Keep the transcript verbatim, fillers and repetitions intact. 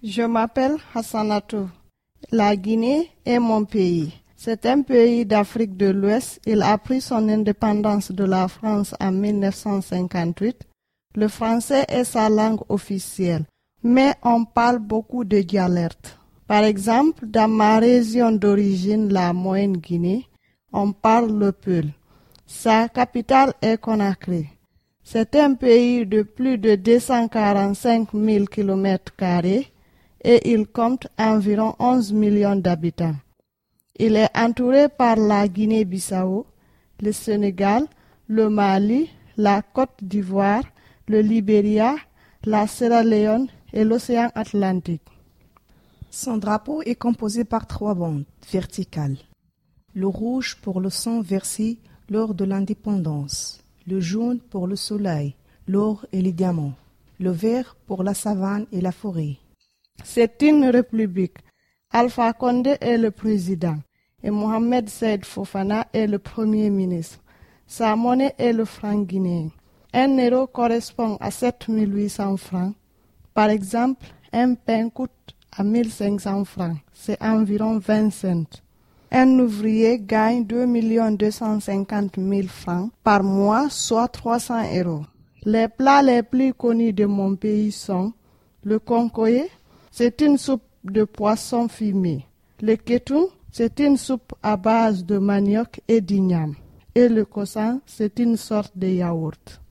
Je m'appelle Hassanatou. La Guinée est mon pays. C'est un pays d'Afrique de l'Ouest. Il a pris son indépendance de la France en mille neuf cent cinquante-huit. Le français est sa langue officielle, mais on parle beaucoup de dialectes. Par exemple, dans ma région d'origine, la Moyenne-Guinée, on parle le Peul. Sa capitale est Conakry. C'est un pays de plus de deux cent quarante-cinq mille kilomètres carrés et il compte environ onze millions d'habitants. Il est entouré par la Guinée-Bissau, le Sénégal, le Mali, la Côte d'Ivoire, le Libéria, la Sierra Leone et l'océan Atlantique. Son drapeau est composé par trois bandes verticales. Le rouge pour le sang versé lors de l'indépendance, le jaune pour le soleil, l'or et les diamants, le vert pour la savane et la forêt. C'est une république. Alpha Condé est le président et Mohamed Saïd Fofana est le premier ministre. Sa monnaie est le franc guinéen. Un euro correspond à sept mille huit cents francs. Par exemple, un pain coûte à mille cinq cents francs. C'est environ vingt cents. Un ouvrier gagne deux millions deux cent cinquante mille francs par mois, soit trois cents euros. Les plats les plus connus de mon pays sont le konkoye, c'est une soupe de poisson fumé. Le ketung, c'est une soupe à base de manioc et d'igname. Et le kosan, c'est une sorte de yaourt.